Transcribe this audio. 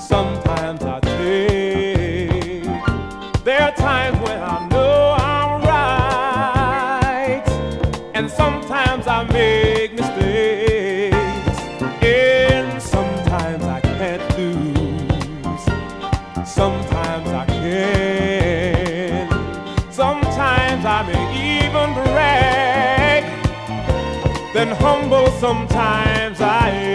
sometimes I take. There are times when I know I'm right, and sometimes I make mistakes, and sometimes I can't lose, sometimes I can, sometimes I may even brag, then humble sometimes I am.